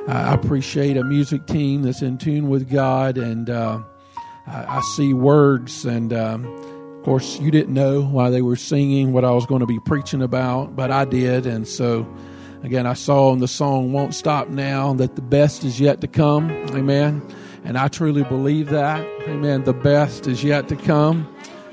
I appreciate a music team that's in tune with God, and I see words, and of course you didn't know why they were singing what I was going to be preaching about, but I did. And so again, I saw in the song "Won't Stop Now" that the best is yet to come. Amen. And I truly believe that. Amen. The best is yet to come.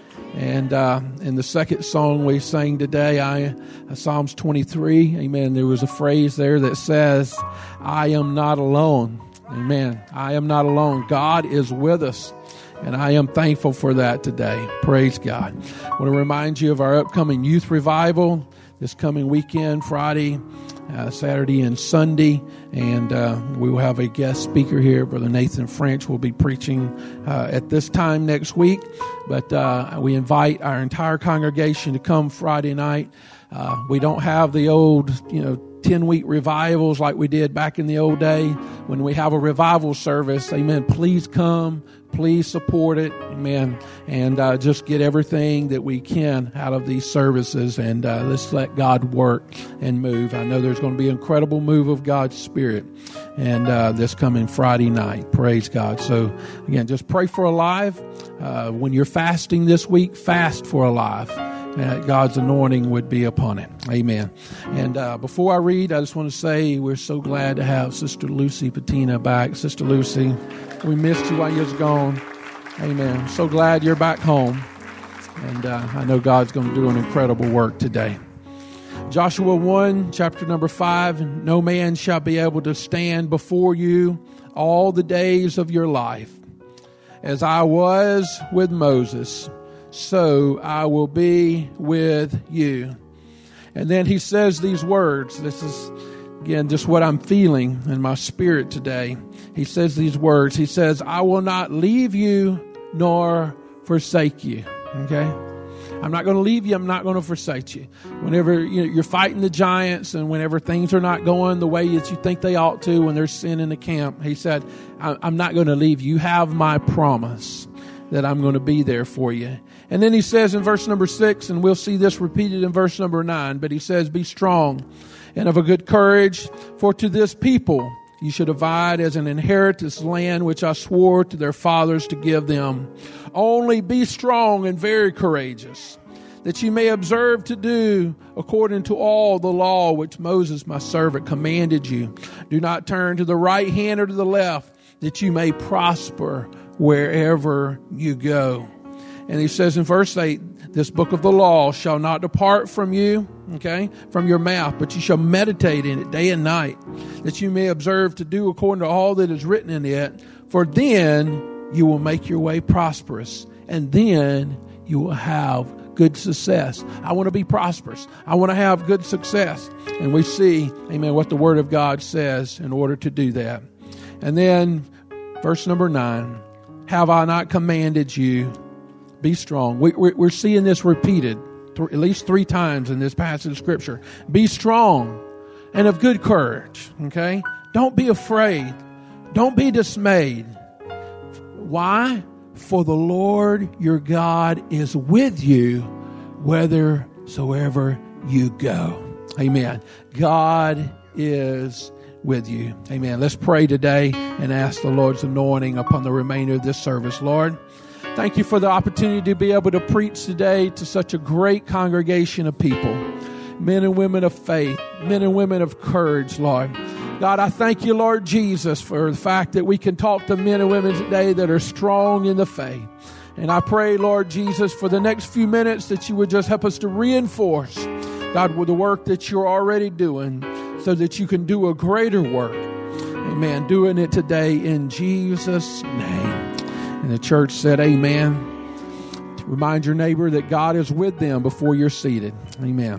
And in the second song we sang today, Psalms 23, amen, there was a phrase there that says, "I am not alone." Amen. I am not alone. God is with us. And I am thankful for that today. Praise God. I want to remind you of our upcoming youth revival this coming weekend, Friday, Saturday, and Sunday. And we will have a guest speaker here. Brother Nathan French will be preaching at this time next week. But we invite our entire congregation to come Friday night. We don't have the old, 10-week revivals like we did back in the old day. When we have a revival service, amen, please come. Please support it, amen, and just get everything that we can out of these services, and let's let God work and move. I know there's going to be an incredible move of God's Spirit, and this coming Friday night. Praise God. So, again, just pray for Alive. When you're fasting this week, fast for Alive. God's anointing would be upon it. Amen. And before I read, I just want to say we're so glad to have Sister Lucy Patina back. Sister Lucy, we missed you while you was gone. Amen. So glad you're back home. And I know God's going to do an incredible work today. Joshua 1, chapter number 5, "No man shall be able to stand before you all the days of your life. As I was with Moses, so I will be with you." And then he says these words. This is, again, just what I'm feeling in my spirit today. He says these words. He says, "I will not leave you nor forsake you." Okay? I'm not going to leave you. I'm not going to forsake you. Whenever you're fighting the giants, and whenever things are not going the way that you think they ought to, when there's sin in the camp, he said, I'm not going to leave you. You have my promise that I'm going to be there for you. And then he says in verse number 6, and we'll see this repeated in verse number 9, but he says, "Be strong and of a good courage, for to this people you should divide as an inheritance land which I swore to their fathers to give them. Only be strong and very courageous, that you may observe to do according to all the law which Moses my servant commanded you. Do not turn to the right hand or to the left, that you may prosper wherever you go." And he says in verse 8, "This book of the law shall not depart from you," okay, "from your mouth, but you shall meditate in it day and night, that you may observe to do according to all that is written in it. For then you will make your way prosperous, and then you will have good success." I want to be prosperous. I want to have good success. And we see, amen, what the Word of God says in order to do that. And then verse number 9, "Have I not commanded you? Be strong." We're seeing this repeated at least 3 times in this passage of Scripture. Be strong and of good courage. Okay? Don't be afraid. Don't be dismayed. Why? For the Lord your God is with you whithersoever you go. Amen. God is with you. Amen. Let's pray today and ask the Lord's anointing upon the remainder of this service. Lord, thank you for the opportunity to be able to preach today to such a great congregation of people, men and women of faith, men and women of courage, Lord. God, I thank you, Lord Jesus, for the fact that we can talk to men and women today that are strong in the faith. And I pray, Lord Jesus, for the next few minutes that you would just help us to reinforce, God, with the work that you're already doing, so that you can do a greater work. Amen. Doing it today in Jesus' name. And the church said, amen. Remind your neighbor that God is with them before you're seated. Amen.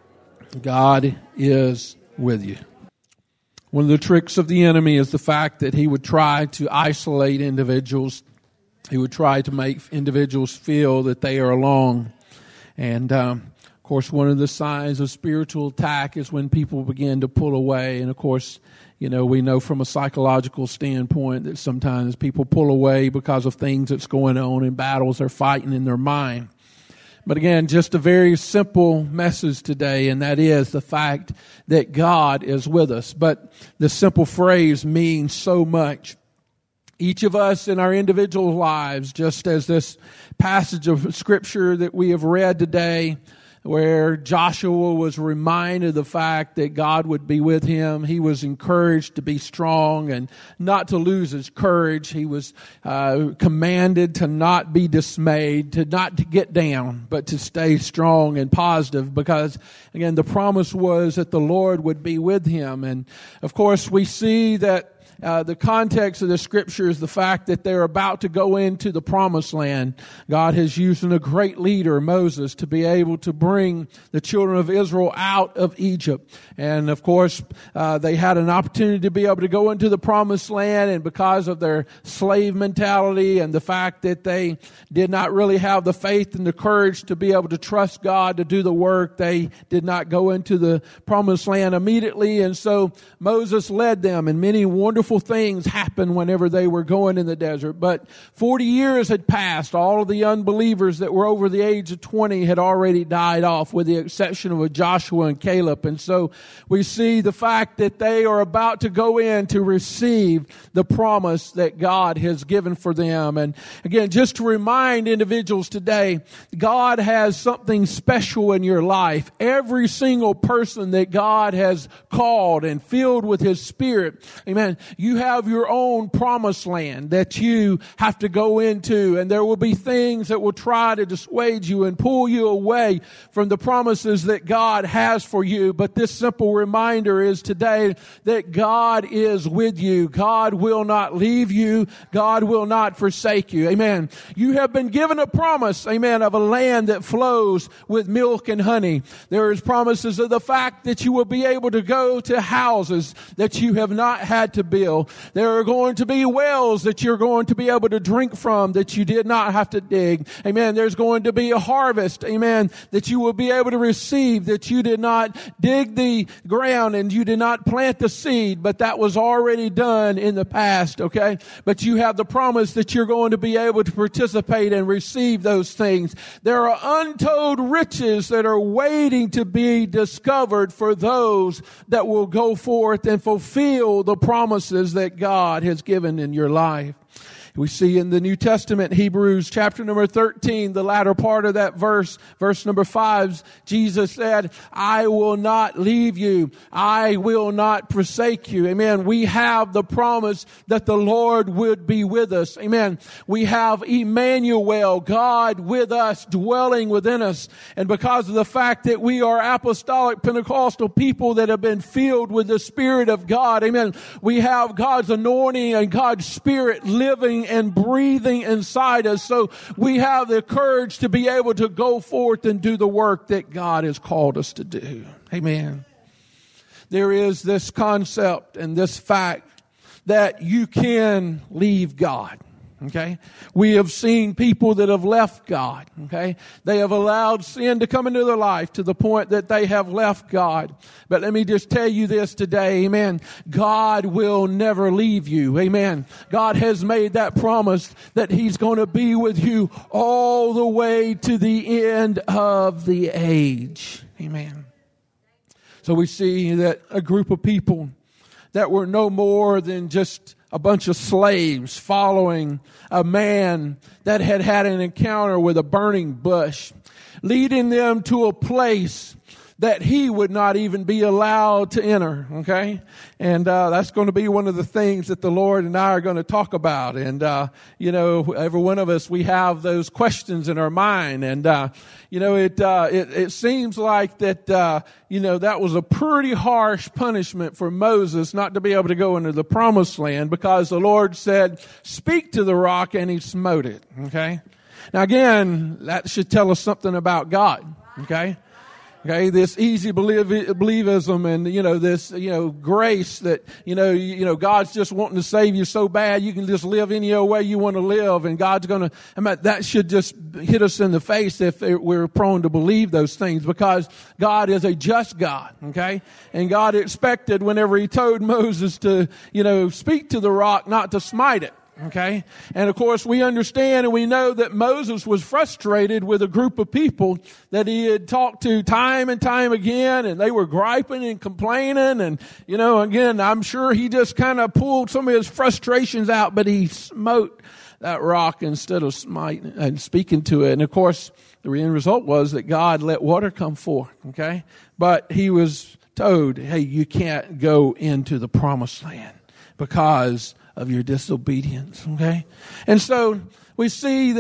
God is with you. One of the tricks of the enemy is the fact that he would try to isolate individuals. He would try to make individuals feel that they are alone. And, of course, one of the signs of spiritual attack is when people begin to pull away. And, of course, we know from a psychological standpoint that sometimes people pull away because of things that's going on and battles they're fighting in their mind. But again, just a very simple message today, and that is the fact that God is with us. But the simple phrase means so much. Each of us in our individual lives, just as this passage of Scripture that we have read today, where Joshua was reminded of the fact that God would be with him. He was encouraged to be strong and not to lose his courage. He was commanded to not be dismayed, to not to get down, but to stay strong and positive, because, again, the promise was that the Lord would be with him. And, of course, we see that the context of the Scripture is the fact that they're about to go into the promised land. God has used a great leader, Moses, to be able to bring the children of Israel out of Egypt. And of course, they had an opportunity to be able to go into the promised land, and because of their slave mentality and the fact that they did not really have the faith and the courage to be able to trust God to do the work, they did not go into the promised land immediately. And so Moses led them, and many wonderful things happened whenever they were going in the desert. But 40 years had passed. All of the unbelievers that were over the age of 20 had already died off, with the exception of Joshua and Caleb. And so we see the fact that they are about to go in to receive the promise that God has given for them. And again, just to remind individuals today, God has something special in your life. Every single person that God has called and filled with His Spirit, amen, you have your own promised land that you have to go into, and there will be things that will try to dissuade you and pull you away from the promises that God has for you. But this simple reminder is today that God is with you. God will not leave you. God will not forsake you. Amen. You have been given a promise, amen, of a land that flows with milk and honey. There is promises of the fact that you will be able to go to houses that you have not had to build. There are going to be wells that you're going to be able to drink from that you did not have to dig. Amen. There's going to be a harvest, amen, that you will be able to receive, that you did not dig the ground and you did not plant the seed, but that was already done in the past, okay? But you have the promise that you're going to be able to participate and receive those things. There are untold riches that are waiting to be discovered for those that will go forth and fulfill the promises that God has given in your life. We see in the New Testament, Hebrews chapter number 13, the latter part of that verse number 5, Jesus said, I will not leave you. I will not forsake you. Amen. We have the promise that the Lord would be with us. Amen. We have Emmanuel, God with us, dwelling within us. And because of the fact that we are apostolic Pentecostal people that have been filled with the Spirit of God, amen, we have God's anointing and God's Spirit living and breathing inside us, so we have the courage to be able to go forth and do the work that God has called us to do. Amen. There is this concept and this fact that you can leave God. Okay. We have seen people that have left God. Okay. They have allowed sin to come into their life to the point that they have left God. But let me just tell you this today. Amen. God will never leave you. Amen. God has made that promise that He's going to be with you all the way to the end of the age. Amen. So we see that a group of people that were no more than just a bunch of slaves following a man that had had an encounter with a burning bush, leading them to a place that he would not even be allowed to enter, okay? And that's going to be one of the things that the Lord and I are going to talk about. And, every one of us, we have those questions in our mind. And, it seems like that, that was a pretty harsh punishment for Moses not to be able to go into the promised land, because the Lord said, speak to the rock, and He smote it, okay? Now, again, that should tell us something about God, okay? Okay, this easy believism and, this, grace that, God's just wanting to save you so bad you can just live any old way you want to live, and God's going to, that should just hit us in the face if we're prone to believe those things, because God is a just God, okay? And God expected whenever He told Moses to, speak to the rock, not to smite it. Okay? And of course, we understand and we know that Moses was frustrated with a group of people that he had talked to time and time again, and they were griping and complaining. And, again, I'm sure he just kind of pulled some of his frustrations out, but he smote that rock instead of smiting and speaking to it. And of course, the end result was that God let water come forth. Okay? But he was told, hey, you can't go into the promised land because of your disobedience. Okay? And so we see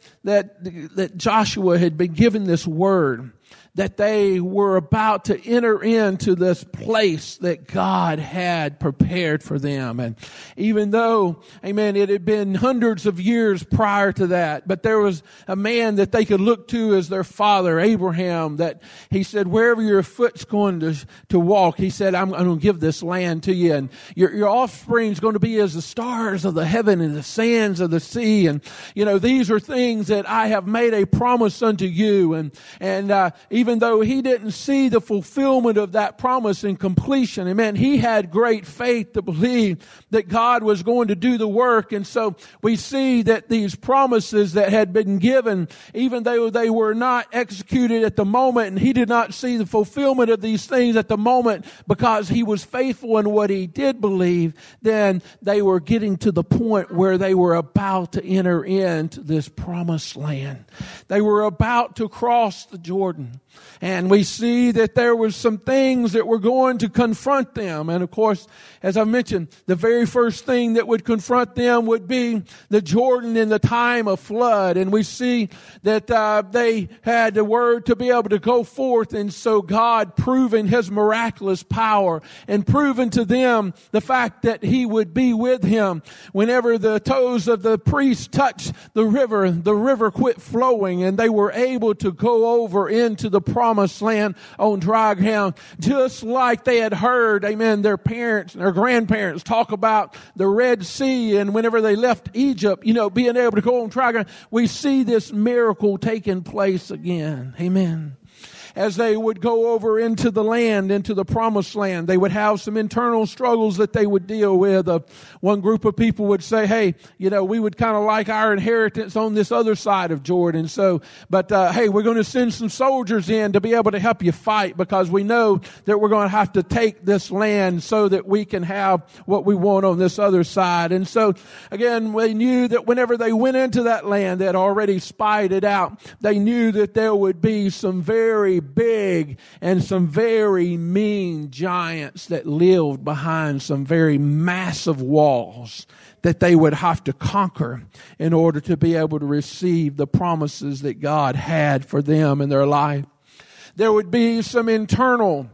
that Joshua had been given this word that they were about to enter into this place that God had prepared for them. And even though, amen, it had been hundreds of years prior to that, but there was a man that they could look to as their father, Abraham, that he said, wherever your foot's going to walk, he said, I'm going to give this land to you, and your offspring is going to be as the stars of the heaven and the sands of the sea. And, these are things that I have made a promise unto you. And even though he didn't see the fulfillment of that promise in completion, amen, he had great faith to believe that God was going to do the work. And so we see that these promises that had been given, even though they were not executed at the moment, and he did not see the fulfillment of these things at the moment because he was faithful in what he did believe, then they were getting to the point where they were about to enter into this promised land. They were about to cross the Jordan. And we see that there was some things that were going to confront them. And of course, as I mentioned, the very first thing that would confront them would be the Jordan in the time of flood. And we see that they had the word to be able to go forth. And so God proving his miraculous power and proving to them the fact that he would be with him. Whenever the toes of the priest touched the river quit flowing, and they were able to go over into the promised land on dry ground, just like they had heard, amen, their parents and their grandparents talk about the Red Sea, and whenever they left Egypt, being able to go on dry ground, we see this miracle taking place again. Amen. As they would go over into the land, into the promised land, they would have some internal struggles that they would deal with. One group of people would say, hey, we would kind of like our inheritance on this other side of Jordan. But hey, we're going to send some soldiers in to be able to help you fight, because we know that we're going to have to take this land so that we can have what we want on this other side. And so, again, they knew that whenever they went into that land, they had already spied it out. They knew that there would be some very big and some very mean giants that lived behind some very massive walls that they would have to conquer in order to be able to receive the promises that God had for them in their life. There would be some internal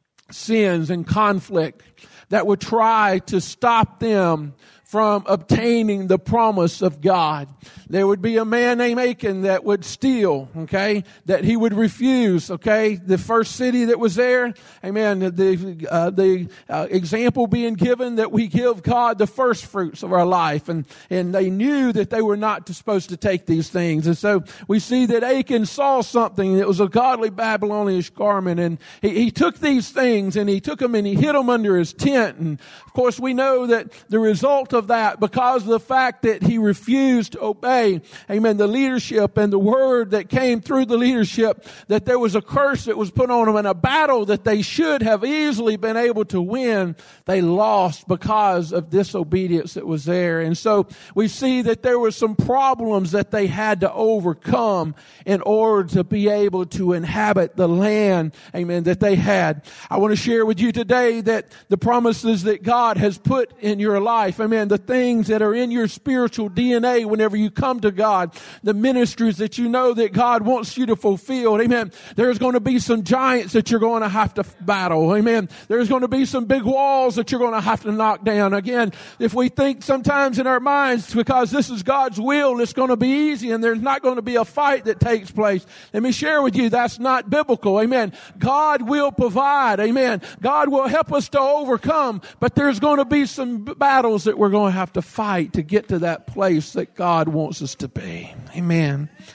sins and conflict that would try to stop them from obtaining the promise of God. There would be a man named Achan that would steal, okay, that he would refuse, okay, the first city that was there, amen, the example being given that we give God the first fruits of our life, and they knew that they were not supposed to take these things. And so we see that Achan saw something that was a godly Babylonian garment, and he took these things and he took them and he hid them under his tent. And of course we know that the result of that, because of the fact that he refused to obey, amen, the leadership and the word that came through the leadership, that there was a curse that was put on them, and a battle that they should have easily been able to win, they lost because of disobedience that was there. And so we see that there were some problems that they had to overcome in order to be able to inhabit the land, amen, that they had. I want to share with you today that the promises that God has put in your life, amen, the things that are in your spiritual DNA whenever you come to God, the ministries that you know that God wants you to fulfill, amen, there's going to be some giants that you're going to have to battle, amen. There's going to be some big walls that you're going to have to knock down. Again, if we think sometimes in our minds, because this is God's will, it's going to be easy and there's not going to be a fight that takes place, let me share with you, that's not biblical, amen. God will provide, amen. God will help us to overcome, but there's going to be some battles that we're going to have to fight to get to that place that God wants us to be. Amen.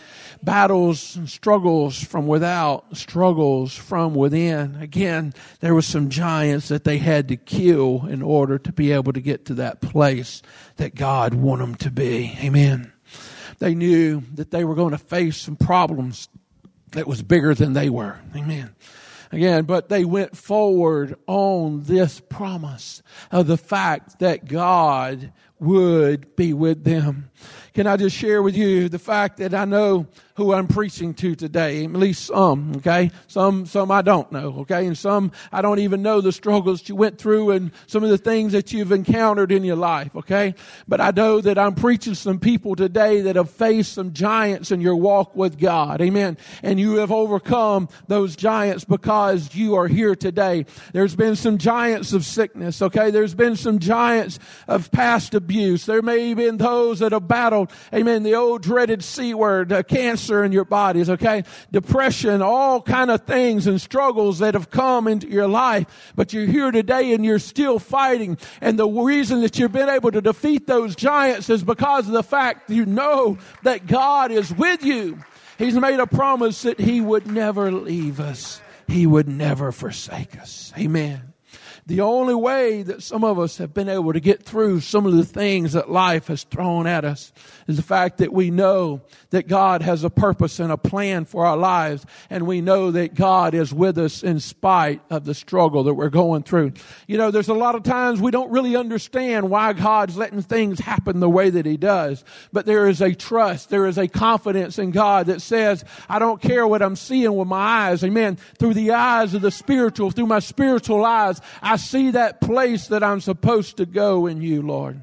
battles and struggles from without, struggles from within. Again, there were some giants that they had to kill in order to be able to get to that place that God wanted them to be. Amen. They knew that they were going to face some problems that was bigger than they were. Amen. Again, but they went forward on this promise of the fact that God would be with them. Can I just share with you the fact that I know who I'm preaching to today? At least some, okay? Some I don't know, okay? And some I don't even know the struggles you went through and some of the things that you've encountered in your life, okay? But I know that I'm preaching to some people today that have faced some giants in your walk with God, amen? And you have overcome those giants because you are here today. There's been some giants of sickness, okay? There's been some giants of past abuse. There may have been those that have battled, amen, the old dreaded C word, cancer in your bodies, okay? Depression, all kind of things and struggles that have come into your life. But you're here today and you're still fighting. And the reason that you've been able to defeat those giants is because of the fact you know that God is with you. He's made a promise that He would never leave us. He would never forsake us. Amen. The only way that some of us have been able to get through some of the things that life has thrown at us is the fact that we know that God has a purpose and a plan for our lives, and we know that God is with us in spite of the struggle that we're going through. You know, there's a lot of times we don't really understand why God's letting things happen the way that He does, but there is a trust, there is a confidence in God that says, I don't care what I'm seeing with my eyes, amen, through the eyes of the spiritual, through my spiritual eyes, I see that place that I'm supposed to go in you, Lord.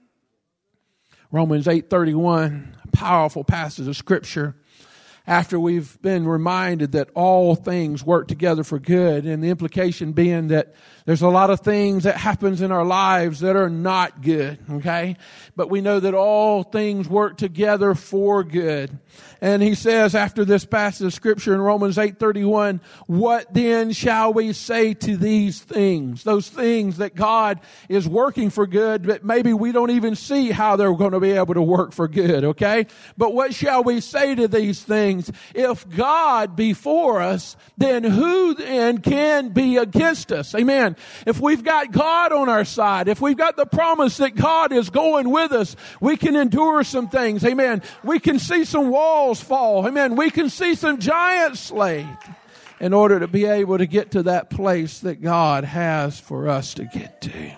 Romans 8:31, a powerful passage of Scripture. After we've been reminded that all things work together for good, and the implication being that there's a lot of things that happens in our lives that are not good, okay? But we know that all things work together for good. And he says after this passage of Scripture in Romans 8:31, what then shall we say to these things? Those things that God is working for good, but maybe we don't even see how they're going to be able to work for good, okay? But what shall we say to these things? If God be for us, then who then can be against us? Amen. If we've got God on our side, if we've got the promise that God is going with us, we can endure some things. Amen. We can see some walls fall. Amen. We can see some giants slayed in order to be able to get to that place that God has for us to get to.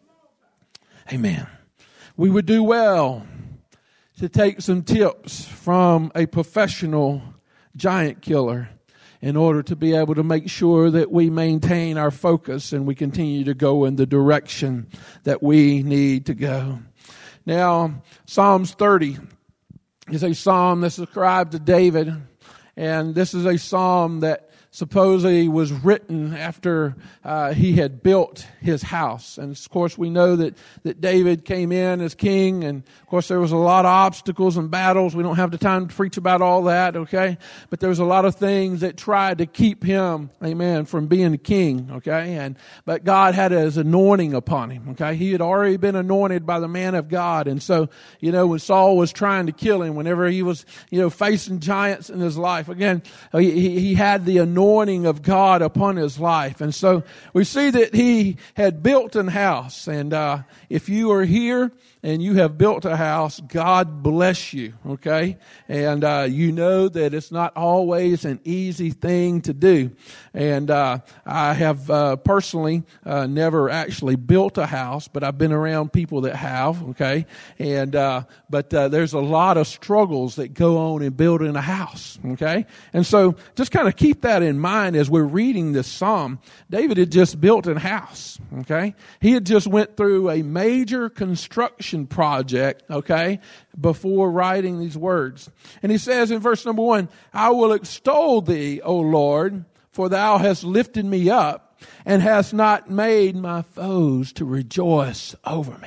Amen. We would do well to take some tips from a professional giant killer in order to be able to make sure that we maintain our focus and we continue to go in the direction that we need to go. Now, Psalms 30 is a psalm that's ascribed to David, and this is a psalm that supposedly was written after he had built his house. And of course we know that David came in as king, and of course there was a lot of obstacles and battles. We don't have the time to preach about all that, okay? But there was a lot of things that tried to keep him, amen, from being a king, okay? But God had his anointing upon him, okay? He had already been anointed by the man of God. And so, you know, when Saul was trying to kill him, whenever he was, you know, facing giants in his life, again, he had the anointing of God upon his life. And so we see that he had built an house. And if you are here and you have built a house, God bless you, okay? And you know that it's not always an easy thing to do. And I have personally never actually built a house, but I've been around people that have, okay? And but there's a lot of struggles that go on in building a house, okay? And so just kind of keep that in mind as we're reading this psalm. David had just built a house, okay? He had just went through a major construction project, okay, before writing these words. And he says in verse number 1, I will extol thee, O Lord, for thou hast lifted me up and hast not made my foes to rejoice over me.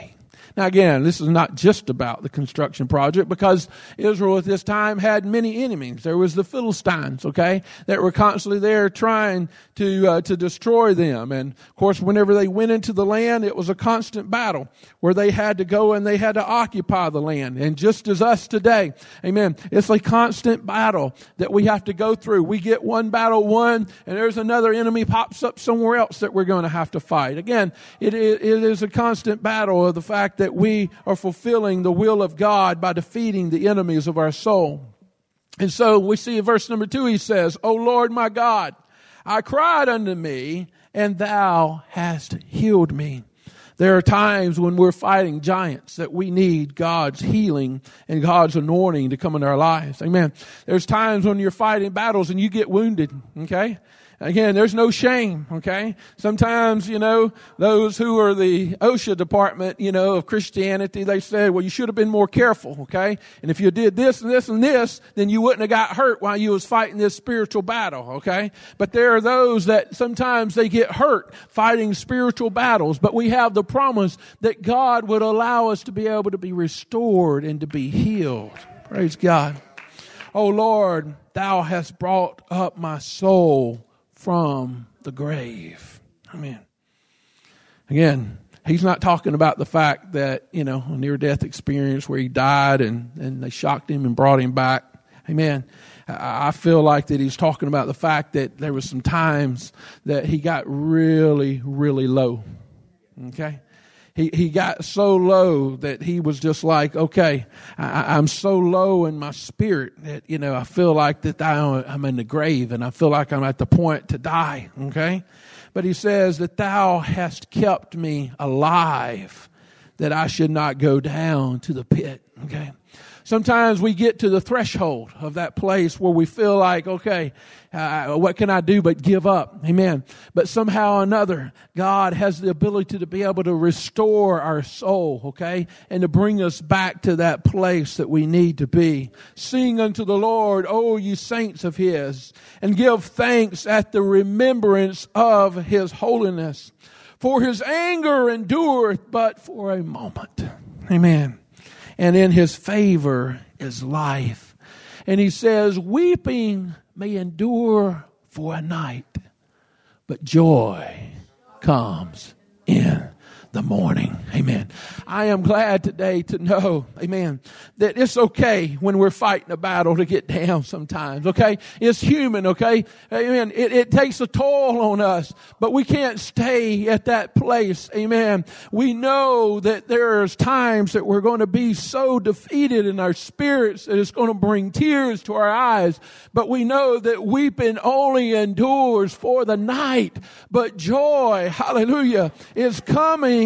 Now again, this is not just about the construction project, because Israel at this time had many enemies. There was the Philistines, okay, that were constantly there trying to destroy them. And of course, whenever they went into the land, it was a constant battle where they had to go and they had to occupy the land. And just as us today, amen, it's a constant battle that we have to go through. We get one battle won, and there's another enemy pops up somewhere else that we're going to have to fight. Again, it is a constant battle of the fact that we are fulfilling the will of God by defeating the enemies of our soul. And so we see in verse number 2, he says, O Lord my God, I cried unto me, and thou hast healed me. There are times when we're fighting giants that we need God's healing and God's anointing to come in our lives. Amen. There's times when you're fighting battles and you get wounded, okay? Again, there's no shame, okay? Sometimes, those who are the OSHA department, of Christianity, they said, well, you should have been more careful, okay? And if you did this and this and this, then you wouldn't have got hurt while you was fighting this spiritual battle, okay? But there are those that sometimes they get hurt fighting spiritual battles, but we have the promise that God would allow us to be able to be restored and to be healed. Praise God. Oh Lord, thou hast brought up my soul from the grave. Amen. Again, he's not talking about the fact that, a near-death experience where he died and they shocked him and brought him back. Amen. I feel like that he's talking about the fact that there was some times that he got really, really low. Okay. He got so low that he was just like, okay, I'm so low in my spirit that, I feel like that I'm in the grave and I feel like I'm at the point to die, okay? But he says that thou hast kept me alive, that I should not go down to the pit, okay? Sometimes we get to the threshold of that place where we feel like, okay, what can I do but give up? Amen. But somehow or another, God has the ability to be able to restore our soul, okay, and to bring us back to that place that we need to be. Sing unto the Lord, O ye saints of His, and give thanks at the remembrance of His holiness. For His anger endureth but for a moment. Amen. And in His favor is life. And he says, weeping may endure for a night, but joy comes in the morning. Amen. I am glad today to know, amen, that it's okay when we're fighting a battle to get down sometimes, okay? It's human, okay? Amen. It takes a toll on us, but we can't stay at that place, amen. We know that there's times that we're going to be so defeated in our spirits that it's going to bring tears to our eyes, but we know that weeping only endures for the night, but joy, hallelujah, is coming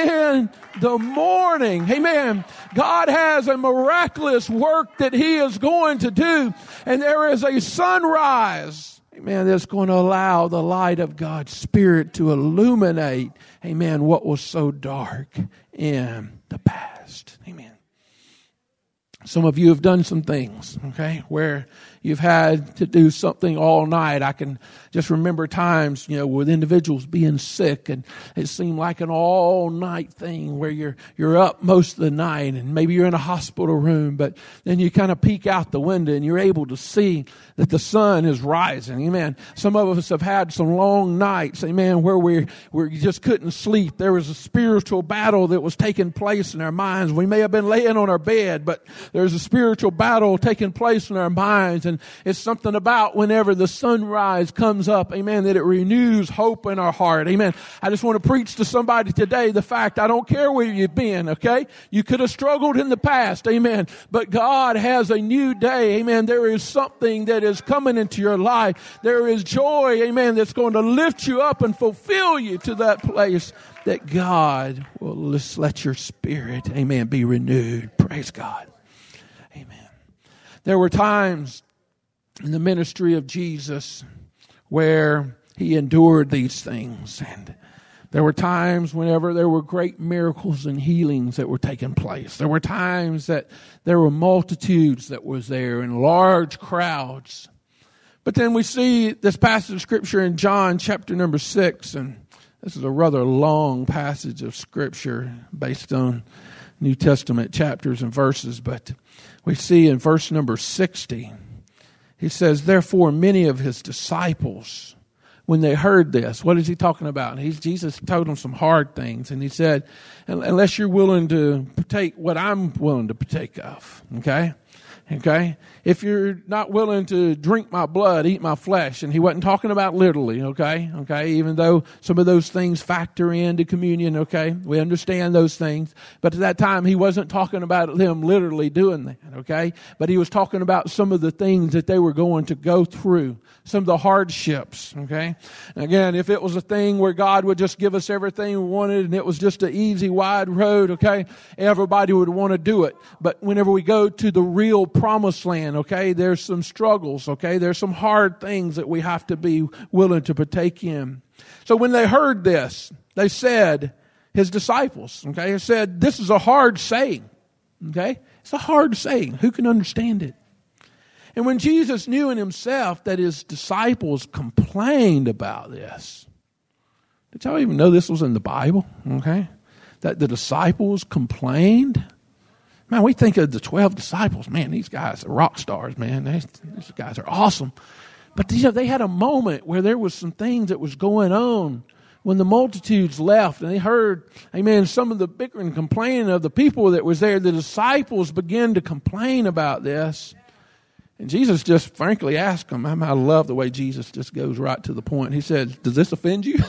in the morning. Amen. God has a miraculous work that He is going to do. And there is a sunrise, amen, that's going to allow the light of God's Spirit to illuminate, amen, what was so dark in the past. Amen. Some of you have done some things, okay, where you've had to do something all night. I can just remember times, with individuals being sick, and it seemed like an all-night thing where you're up most of the night, and maybe you're in a hospital room, but then you kind of peek out the window and you're able to see that the sun is rising. Amen. Some of us have had some long nights, amen, where we just couldn't sleep. There was a spiritual battle that was taking place in our minds. We may have been laying on our bed, but there's a spiritual battle taking place in our minds, and it's something about whenever the sunrise comes up, amen, that it renews hope in our heart. Amen. I just want to preach to somebody today the fact, I don't care where you've been, okay? You could have struggled in the past, amen, but God has a new day, amen. There is something that is coming into your life. There is joy, amen, that's going to lift you up and fulfill you to that place that God will just let your spirit, amen, be renewed. Praise God. Amen. There were times in the ministry of Jesus where He endured these things, and there were times whenever there were great miracles and healings that were taking place. There were times that there were multitudes that was there and large crowds. But then we see this passage of Scripture in John chapter number 6, and This is a rather long passage of Scripture based on New Testament chapters and verses, but we see in verse number 60, he says, therefore many of his disciples, when they heard this, what is he talking about? Jesus told them some hard things, and he said, unless you're willing to partake what I'm willing to partake of, okay? If you're not willing to drink my blood, eat my flesh, and he wasn't talking about literally, okay, even though some of those things factor into communion, okay, we understand those things, but at that time he wasn't talking about them literally doing that, okay, but he was talking about some of the things that they were going to go through, some of the hardships, okay. Again, if it was a thing where God would just give us everything we wanted and it was just an easy, wide road, okay, everybody would want to do it. But whenever we go to the real promised land, okay, there's some struggles, okay, there's some hard things that we have to be willing to partake in. So when they heard this, they said, his disciples, okay, they said, this is a hard saying, okay, it's a hard saying. Who can understand it? And when Jesus knew in himself that his disciples complained about this, did y'all even know this was in the Bible? Okay, that the disciples complained. Man, we think of the 12 disciples. Man, these guys are rock stars, man. These guys are awesome. But they had a moment where there was some things that was going on when the multitudes left and they heard, amen, some of the bickering and complaining of the people that was there. The disciples began to complain about this. And Jesus just frankly asked them, I love the way Jesus just goes right to the point. He said, does this offend you?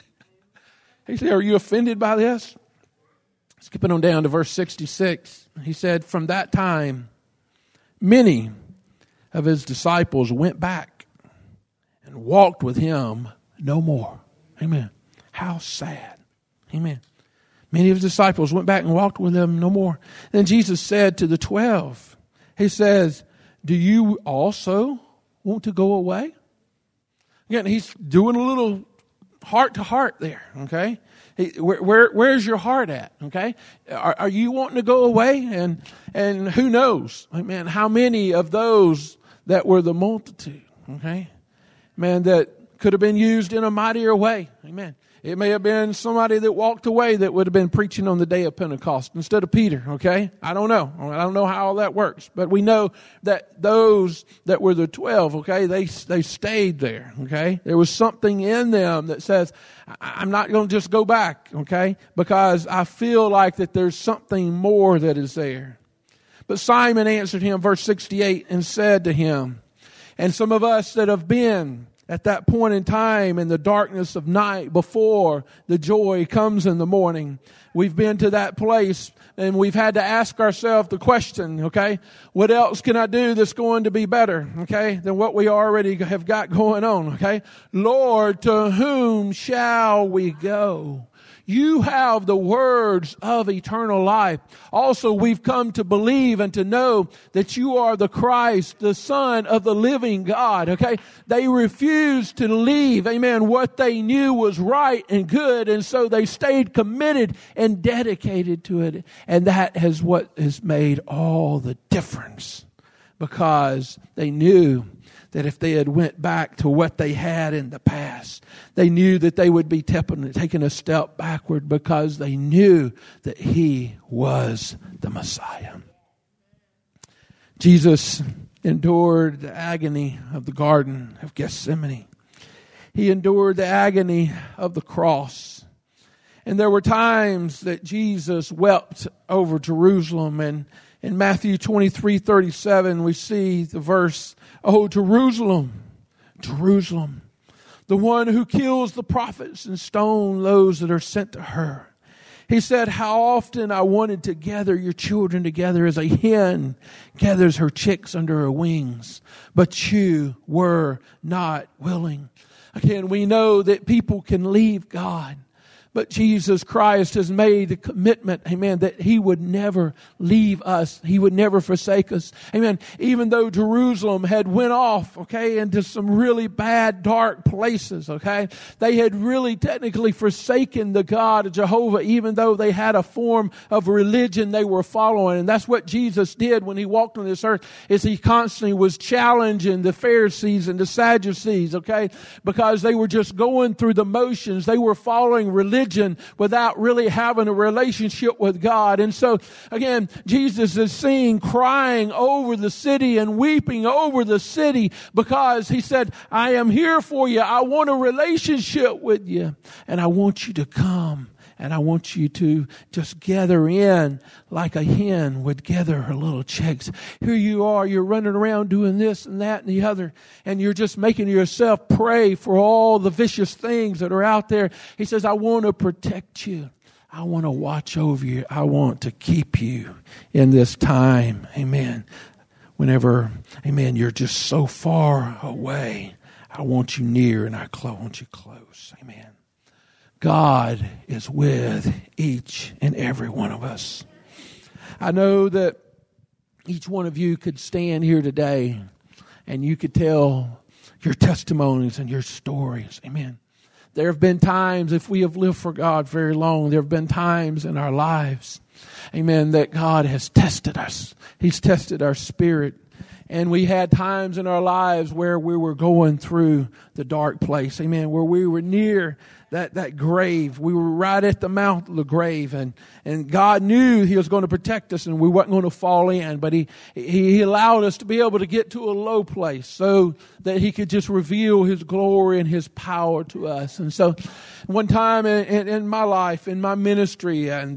He said, are you offended by this? Skipping on down to verse 66, he said, from that time, many of his disciples went back and walked with him no more. Amen. How sad. Amen. Many of his disciples went back and walked with him no more. Then Jesus said to the 12, he says, do you also want to go away? Again, he's doing a little heart to heart there, okay? Where's your heart at? Okay, are you wanting to go away? And who knows? Man, how many of those that were the multitude? Okay, man, that could have been used in a mightier way. Amen. It may have been somebody that walked away that would have been preaching on the day of Pentecost instead of Peter, okay? I don't know. I don't know how all that works. But we know that those that were the 12, okay, they stayed there, okay? There was something in them that says, I'm not going to just go back, okay? Because I feel like that there's something more that is there. But Simon answered him, verse 68, and said to him, and some of us that have been at that point in time in the darkness of night before the joy comes in the morning, we've been to that place and we've had to ask ourselves the question, okay, what else can I do that's going to be better, okay, than what we already have got going on, okay? Lord, to whom shall we go? You have the words of eternal life. Also, we've come to believe and to know that you are the Christ, the Son of the living God. Okay? They refused to leave, amen, what they knew was right and good, and so they stayed committed and dedicated to it. And that is what has made all the difference, because they knew that if they had went back to what they had in the past, they knew that they would be taking a step backward, because they knew that he was the Messiah. Jesus endured the agony of the Garden of Gethsemane. He endured the agony of the cross. And there were times that Jesus wept over Jerusalem. And in Matthew 23:37, we see the verse, oh, Jerusalem, Jerusalem, the one who kills the prophets and stones those that are sent to her. He said, how often I wanted to gather your children together as a hen gathers her chicks under her wings, but you were not willing. Again, we know that people can leave God, But Jesus Christ has made a commitment, amen, that He would never leave us. He would never forsake us. Amen. Even though Jerusalem had went off, okay, into some really bad, dark places, okay. They had really technically forsaken the God of Jehovah, even though they had a form of religion they were following. And that's what Jesus did when He walked on this earth, is He constantly was challenging the Pharisees and the Sadducees, okay, because they were just going through the motions. They were following religion without really having a relationship with God. And so, again, Jesus is seen crying over the city and weeping over the city because He said, I am here for you. I want a relationship with you. And I want you to come. And I want you to just gather in like a hen would gather her little chicks. Here you are, you're running around doing this and that and the other, and you're just making yourself pray for all the vicious things that are out there. He says, I want to protect you. I want to watch over you. I want to keep you in this time. Amen. Whenever, amen, you're just so far away, I want you near and I want you close. Amen. God is with each and every one of us. I know that each one of you could stand here today and you could tell your testimonies and your stories. Amen. There have been times, if we have lived for God very long, there have been times in our lives, amen, that God has tested us. He's tested our spirit. And we had times in our lives where we were going through the dark place, amen, where we were near that grave. We were right at the mouth of the grave, and God knew He was going to protect us and we weren't going to fall in, but He allowed us to be able to get to a low place so that He could just reveal His glory and His power to us. And so one time in my life, in my ministry, and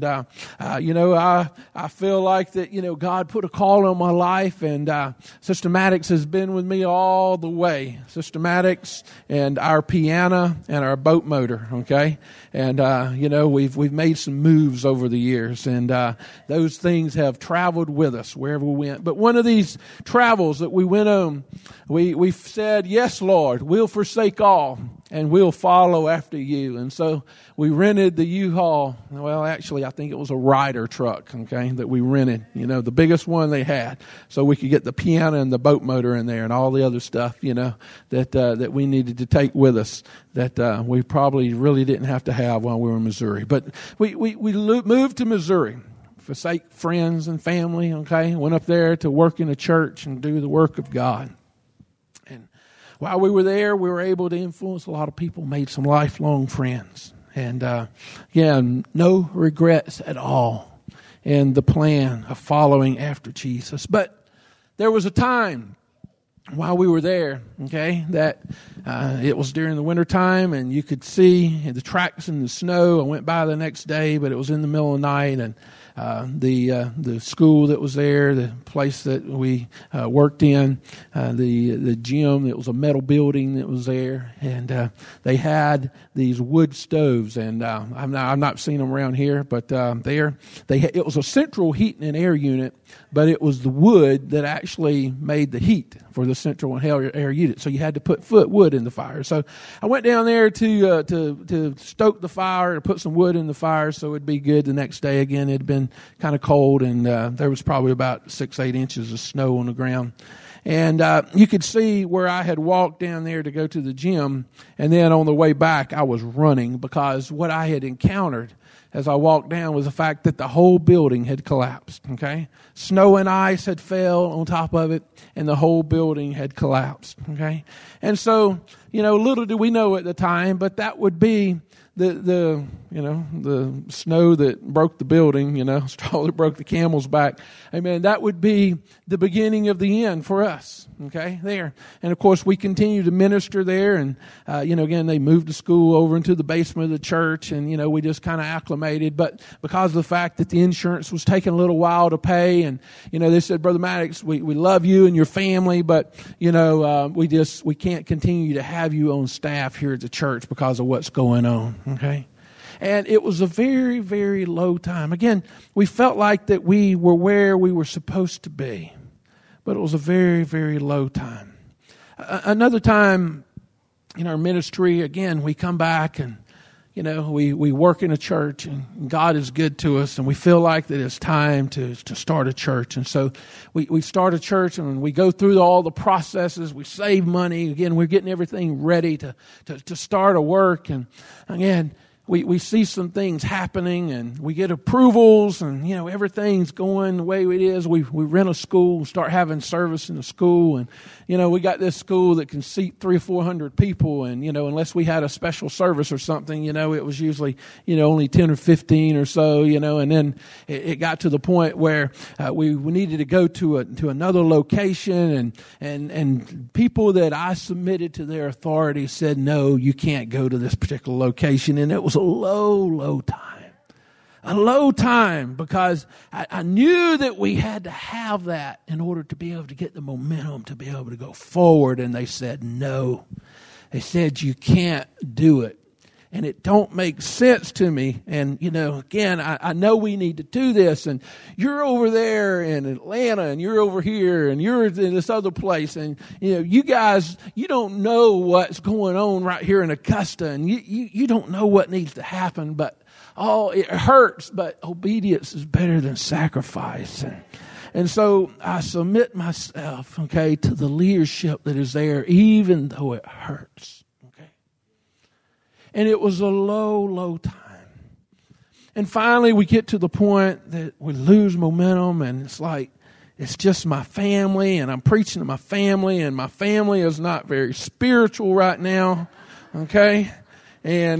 I feel like that, God put a call on my life, and Systematics has been with me all the way. Systematics and our piano and our boat motor. Okay, and we've made some moves over the years, and those things have traveled with us wherever we went. But one of these travels that we went on, we said, "Yes, Lord, we'll forsake all and we'll follow after you." And so we rented the U-Haul. Well, actually, I think it was a Ryder truck, okay, that we rented. The biggest one they had, so we could get the piano and the boat motor in there and all the other stuff, that we needed to take with us that we probably really didn't have to have while we were in Missouri. But we moved to Missouri, forsake friends and family, okay, went up there to work in a church and do the work of God. And while we were there, we were able to influence a lot of people, made some lifelong friends. And again, no regrets at all in the plan of following after Jesus. But there was a time while we were there, okay, that it was during the wintertime, and you could see the tracks in the snow. I went by the next day, but it was in the middle of the night, and the school that was there, the place that we worked in, the gym, it was a metal building that was there, and they had these wood stoves, and I've not seen them around here, but it was a central heating and air unit, but it was the wood that actually made the heat for the central and air unit. So you had to put wood in the fire. So I went down there to stoke the fire, to put some wood in the fire so it'd be good the next day. Again, it had been kind of cold, and there was probably about 6-8 inches of snow on the ground. And you could see where I had walked down there to go to the gym, and then on the way back I was running, because what I had encountered as I walked down was the fact that the whole building had collapsed, okay? Snow and ice had fell on top of it, and the whole building had collapsed, okay? And so, little did we know at the time, but that would be the snow that broke the building, straw that broke the camel's back. Amen. That would be the beginning of the end for us. Okay, there. And of course, we continue to minister there, and again, they moved the school over into the basement of the church, and we just kind of acclimated. But because of the fact that the insurance was taking a little while to pay, and they said, Brother Maddox, we love you and your family, but we can't continue to have you on staff here at the church because of what's going on. Okay. And it was a very, very low time. Again, we felt like that we were where we were supposed to be, but it was a very, very low time. Another time in our ministry, again, we come back and, we work in a church and God is good to us, and we feel like that it's time to start a church. And so we start a church, and we go through all the processes. We save money. Again, we're getting everything ready to start a work. And again, we see some things happening, and we get approvals, and everything's going the way it is. We rent a school, start having service in the school, and we got this school that can seat 300 or 400 people, and unless we had a special service or something, it was usually only 10 or 15 or so, and then it got to the point where we needed to go to another location, and people that I submitted to their authority said, no, you can't go to this particular location, and it was a low time because I knew that we had to have that in order to be able to get the momentum to be able to go forward. And they said, no. They said, you can't do it. And it don't make sense to me. And, again, I know we need to do this. And you're over there in Atlanta, and you're over here, and you're in this other place. And, you guys, you don't know what's going on right here in Augusta. And you don't know what needs to happen. But, it hurts. But obedience is better than sacrifice. And so I submit myself, to the leadership that is there, even though it hurts. And it was a low time. And finally, we get to the point that we lose momentum, and it's like, it's just my family, and I'm preaching to my family, and my family is not very spiritual right now, And,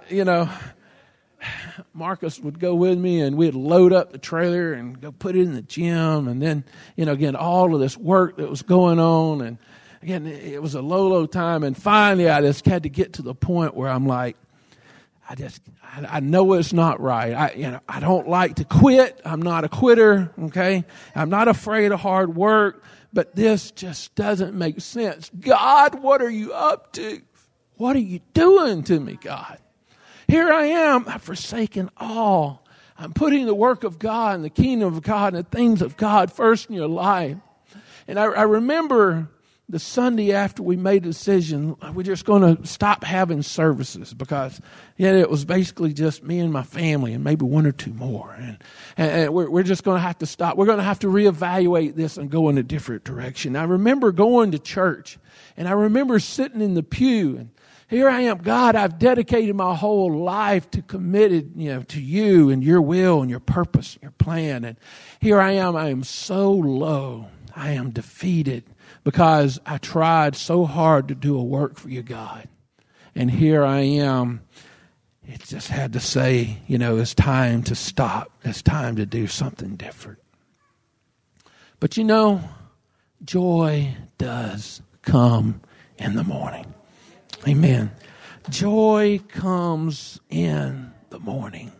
Marcus would go with me, and we'd load up the trailer and go put it in the gym, and then, again, all of this work that was going on, and again, it was a low time, and finally I just had to get to the point where I'm like, I know it's not right. I don't like to quit. I'm not a quitter, I'm not afraid of hard work, but this just doesn't make sense. God, what are you up to? What are you doing to me, God? Here I am, I've forsaken all. I'm putting the work of God and the kingdom of God and the things of God first in your life. And I remember the Sunday after we made a decision, we're just going to stop having services because, it was basically just me and my family and maybe one or two more. And we're just going to have to stop. We're going to have to reevaluate this and go in a different direction. I remember going to church, and I remember sitting in the pew, and here I am, God, I've dedicated my whole life to committed, to you and your will and your purpose, and your plan. And here I am so low. I am defeated because I tried so hard to do a work for you, God. And here I am. It just had to say, it's time to stop. It's time to do something different. But joy does come in the morning. Amen. Joy comes in the morning.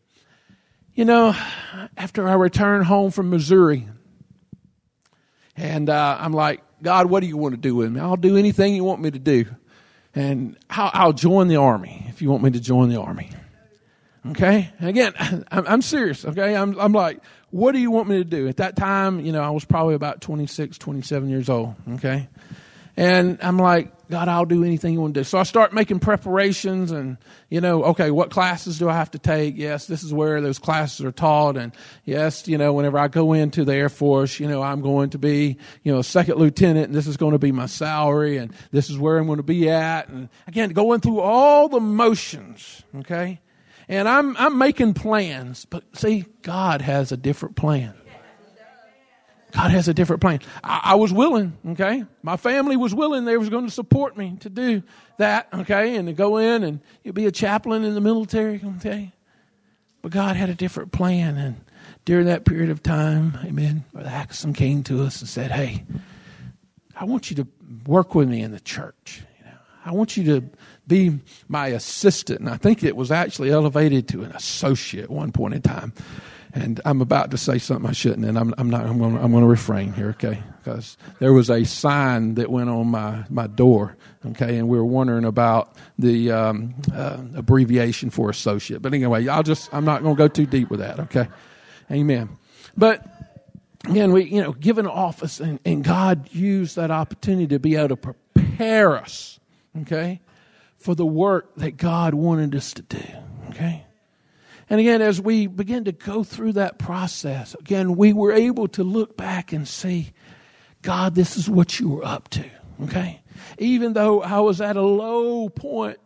After I returned home from Missouri, and I'm like, God, what do you want to do with me? I'll do anything you want me to do. And I'll join the army if you want me to join the army. And again, I'm serious. I'm like, what do you want me to do? At that time, I was probably about 26, 27 years old. And I'm like, God, I'll do anything you want to do. So I start making preparations and, what classes do I have to take? Yes, this is where those classes are taught. And yes, whenever I go into the Air Force, I'm going to be, a second lieutenant, and this is going to be my salary, and this is where I'm going to be at. And again, going through all the motions, And I'm making plans, but see, God has a different plan. God has a different plan. I was willing, My family was willing. They was going to support me to do that, And to go in and be a chaplain in the military, But God had a different plan. And during that period of time, amen, Brother Axum came to us and said, hey, I want you to work with me in the church. I want you to be my assistant. And I think it was actually elevated to an associate at one point in time. And I'm about to say something I shouldn't, and I'm going to refrain here, Because there was a sign that went on my door, And we were wondering about the abbreviation for associate. But anyway, I'm not going to go too deep with that, Amen. But again, we given office, and God used that opportunity to be able to prepare us, for the work that God wanted us to do. Okay? And again, as we begin to go through that process, again, we were able to look back and see, God, this is what you were up to. Okay? Even though I was at a low point,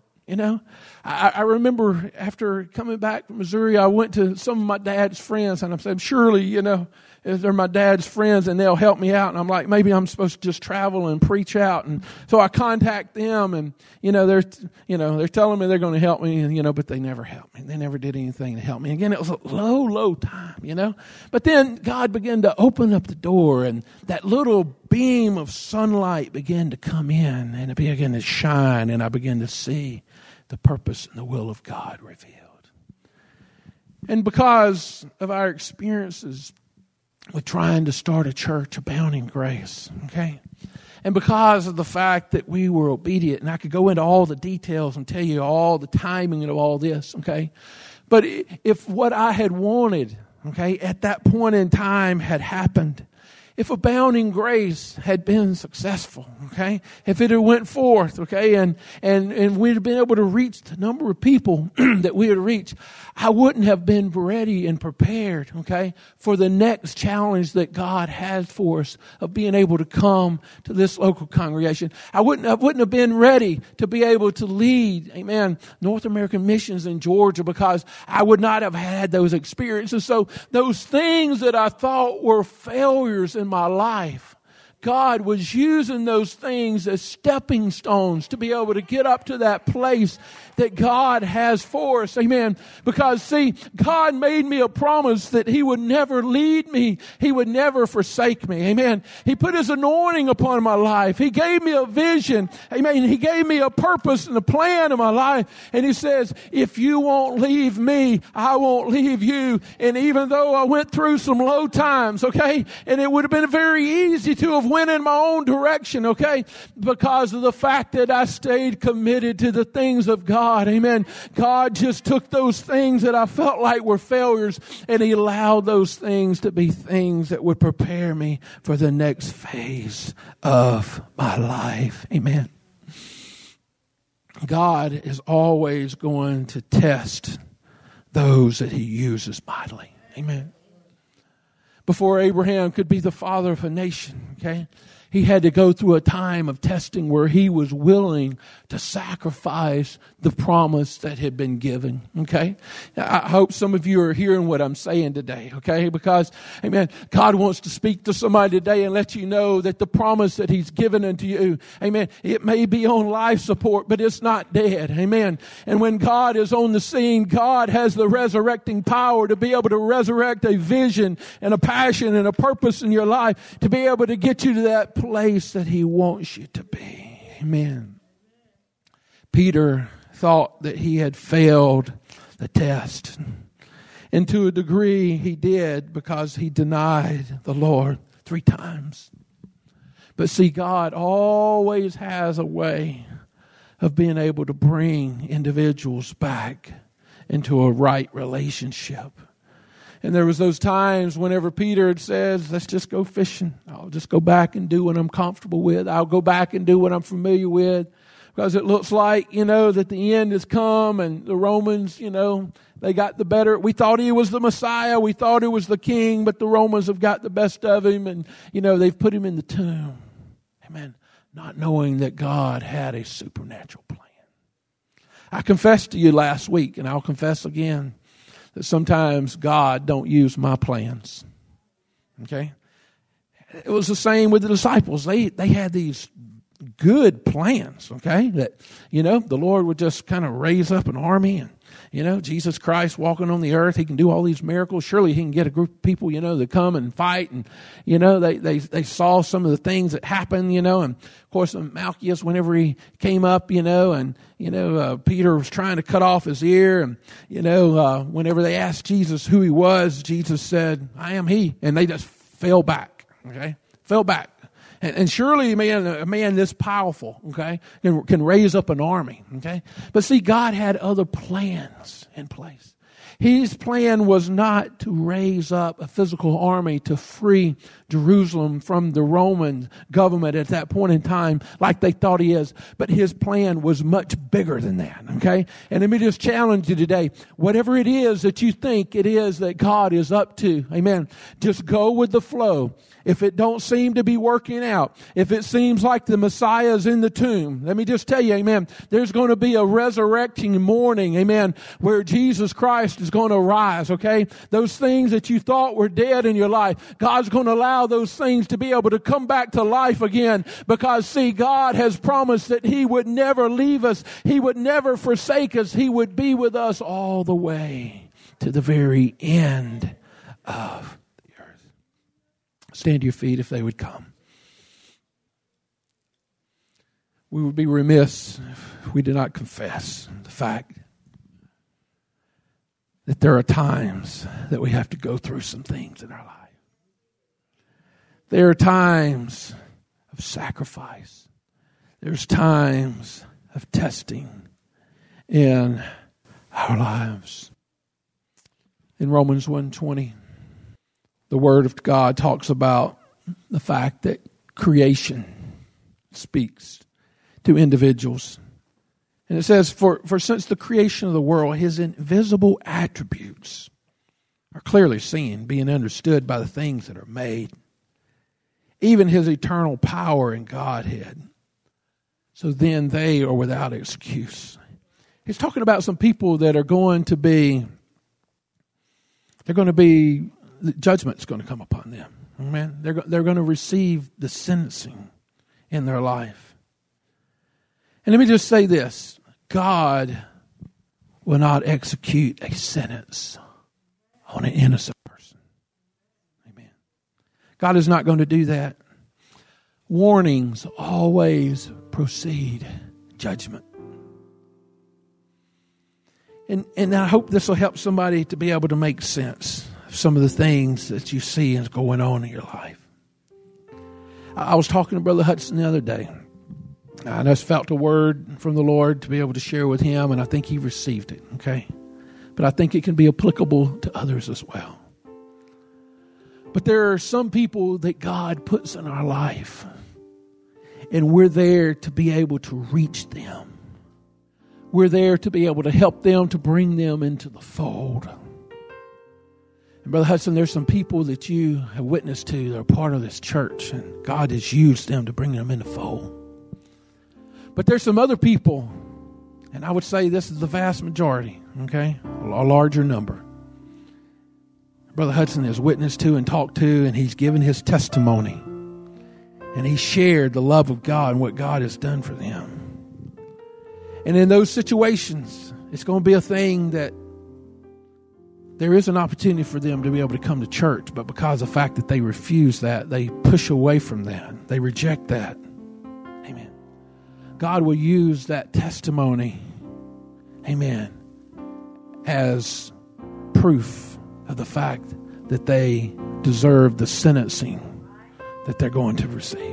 I remember after coming back from Missouri, I went to some of my dad's friends, and I said, surely, they're my dad's friends, and they'll help me out. And I'm like, maybe I'm supposed to just travel and preach out. And so I contact them, and they're telling me they're going to help me, but they never helped me. They never did anything to help me. Again, it was a low time, But then God began to open up the door, and that little beam of sunlight began to come in, and it began to shine, and I began to see the purpose and the will of God revealed. And because of our experiences with trying to start a church, Abounding Grace, okay? And because of the fact that we were obedient, and I could go into all the details and tell you all the timing of all this, okay? But if what I had wanted, okay, at that point in time had happened, if Abounding Grace had been successful, okay, if it had went forth, okay, and we'd have been able to reach the number of people that we would reach, I wouldn't have been ready and prepared, okay, for the next challenge that God has for us of being able to come to this local congregation. I wouldn't have been ready to be able to lead, amen, North American missions in Georgia, because I would not have had those experiences. So those things that I thought were failures in my life, God was using those things as stepping stones to be able to get up to that place that God has for us. Amen. Because, see, God made me a promise that He would never lead me. He would never forsake me. Amen. He put His anointing upon my life. He gave me a vision. Amen. He gave me a purpose and a plan in my life. And He says, if you won't leave me, I won't leave you. And even though I went through some low times, okay, and it would have been very easy to have went in my own direction, okay, because of the fact that I stayed committed to the things of God. Amen. God just took those things that I felt like were failures, and He allowed those things to be things that would prepare me for the next phase of my life. Amen. God is always going to test those that He uses mightily. Amen. Before Abraham could be the father of a nation, okay, he had to go through a time of testing where he was willing to sacrifice the promise that had been given, okay? I hope some of you are hearing what I'm saying today, okay? Because, amen, God wants to speak to somebody today and let you know that the promise that He's given unto you, amen, it may be on life support, but it's not dead, amen? And when God is on the scene, God has the resurrecting power to be able to resurrect a vision and a passion and a purpose in your life to be able to get you to that place that He wants you to be. Amen. Peter thought that he had failed the test. And to a degree he did, because he denied the Lord 3 times. But see, God always has a way of being able to bring individuals back into a right relationship. And there was those times whenever Peter says, let's just go fishing. I'll just go back and do what I'm comfortable with. I'll go back and do what I'm familiar with. Because it looks like, that the end has come, and the Romans, they got the better. We thought He was the Messiah. We thought He was the King, but the Romans have got the best of Him, and, they've put Him in the tomb. Amen. Not knowing that God had a supernatural plan. I confessed to you last week, and I'll confess again, that sometimes God don't use my plans. Okay? It was the same with the disciples. They had these good plans, okay? That, the Lord would just kind of raise up an army, and, Jesus Christ walking on the earth, He can do all these miracles. Surely He can get a group of people, to come and fight. And, they saw some of the things that happened, and of course, Malchus, whenever he came up, and, Peter was trying to cut off his ear. And, whenever they asked Jesus who He was, Jesus said, I am He. And they just fell back, okay? Fell back. And surely a man this powerful, okay, can raise up an army, okay? But see, God had other plans in place. His plan was not to raise up a physical army to free Jerusalem from the Roman government at that point in time like they thought he is. But his plan was much bigger than that, okay? And let me just challenge you today. Whatever it is that you think it is that God is up to, amen, just go with the flow. If it don't seem to be working out, if it seems like the Messiah is in the tomb, let me just tell you, amen, there's going to be a resurrecting morning, amen, where Jesus Christ is going to rise, okay? Those things that you thought were dead in your life, God's going to allow those things to be able to come back to life again because, see, God has promised that He would never leave us. He would never forsake us. He would be with us all the way to the very end of stand to your feet if they would come. We would be remiss if we did not confess the fact that there are times that we have to go through some things in our life. There are times of sacrifice. There's times of testing in our lives. In Romans 1:20, the Word of God talks about the fact that creation speaks to individuals. And it says, for since the creation of the world, His invisible attributes are clearly seen, being understood by the things that are made, even His eternal power and Godhead. So then they are without excuse. He's talking about some people that are going to be, the judgment's going to come upon them. Amen. They're going to receive the sentencing in their life. And let me just say this. God will not execute a sentence on an innocent person. Amen. God is not going to do that. Warnings always precede judgment. And I hope this will help somebody to be able to make sense of some of the things that you see is going on in your life. I was talking to Brother Hudson the other day. I just felt a word from the Lord to be able to share with him, and I think he received it, okay? But I think it can be applicable to others as well. But there are some people that God puts in our life, and we're there to be able to reach them. We're there to be able to help them, to bring them into the fold. And Brother Hudson, there's some people that you have witnessed to that are part of this church, and God has used them to bring them in the fold. But there's some other people, and I would say this is the vast majority, okay, a larger number. Brother Hudson has witnessed to and talked to, and he's given his testimony. And he shared the love of God and what God has done for them. And in those situations, it's going to be a thing that there is an opportunity for them to be able to come to church, but because of the fact that they refuse that, they push away from that. They reject that. Amen. God will use that testimony, amen, as proof of the fact that they deserve the sentencing that they're going to receive.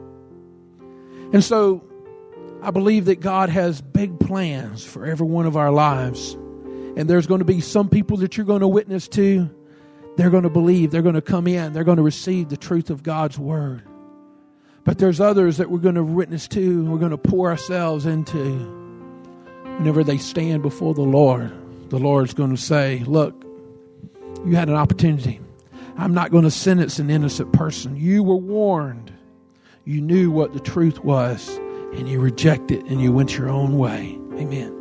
And so I believe that God has big plans for every one of our lives. And there's going to be some people that you're going to witness to. They're going to believe. They're going to come in. They're going to receive the truth of God's word. But there's others that we're going to witness to and we're going to pour ourselves into. Whenever they stand before the Lord's going to say, look, you had an opportunity. I'm not going to sentence an innocent person. You were warned. You knew what the truth was, and you rejected and you went your own way. Amen.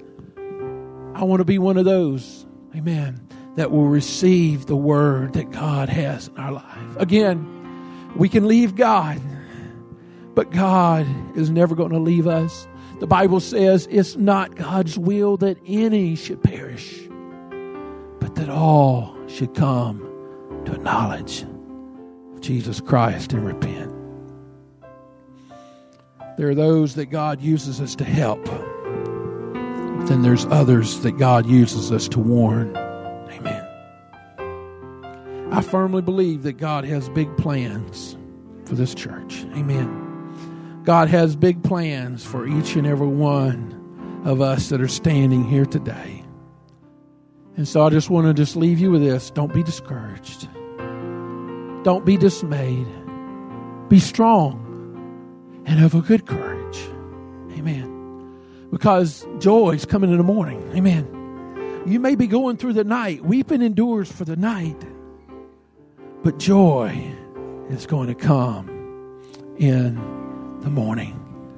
I want to be one of those, amen, that will receive the word that God has in our life. Again, we can leave God, but God is never going to leave us. The Bible says it's not God's will that any should perish, but that all should come to a knowledge of Jesus Christ and repent. There are those that God uses us to help. Then there's others that God uses us to warn. Amen. I firmly believe that God has big plans for this church. Amen. God has big plans for each and every one of us that are standing here today. And so I just want to just leave you with this. Don't be discouraged. Don't be dismayed. Be strong and have a good courage. Amen. Because joy is coming in the morning. Amen. You may be going through the night. Weeping endures for the night. But joy is going to come in the morning.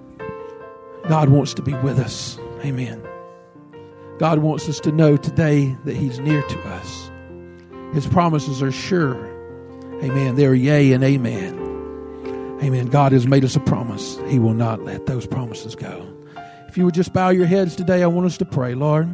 God wants to be with us. Amen. God wants us to know today that He's near to us. His promises are sure. Amen. They're yea and amen. Amen. God has made us a promise. He will not let those promises go. If you would just bow your heads today, I want us to pray. Lord,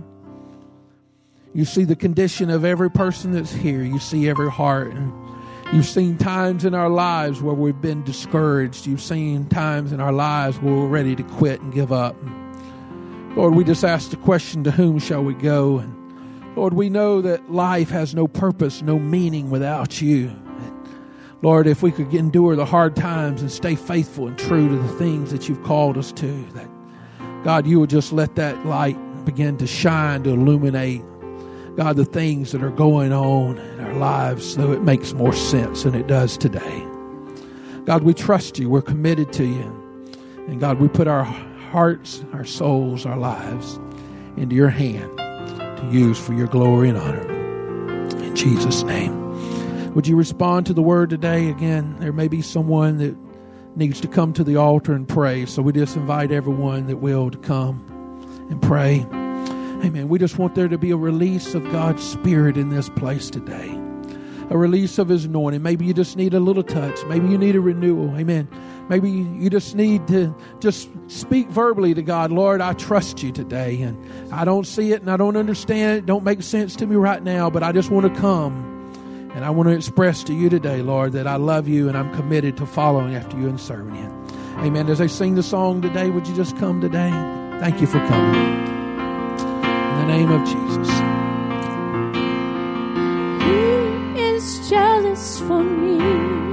you see the condition of every person that's here. You see every heart. And you've seen times in our lives where we've been discouraged. You've seen times in our lives where we're ready to quit and give up. Lord, we just ask the question, to whom shall we go? And Lord, we know that life has no purpose, no meaning without you. Lord, if we could endure the hard times and stay faithful and true to the things that you've called us to, that God, you would just let that light begin to shine, to illuminate, God, the things that are going on in our lives so it makes more sense than it does today. God, we trust you. We're committed to you. And God, we put our hearts, our souls, our lives into your hand to use for your glory and honor. In Jesus' name. Would you respond to the word today? Again, there may be someone that needs to come to the altar and pray. So we just invite everyone that will to come and pray. Amen. We just want there to be a release of God's Spirit in this place today. A release of His anointing. Maybe you just need a little touch. Maybe you need a renewal. Amen. Maybe you just need to just speak verbally to God. Lord, I trust you today. And I don't see it and I don't understand it. Don't make sense to me right now. But I just want to come. And I want to express to you today, Lord, that I love you and I'm committed to following after you and serving you. Amen. As they sing the song today, would you just come today? Thank you for coming. In the name of Jesus. He is jealous for me.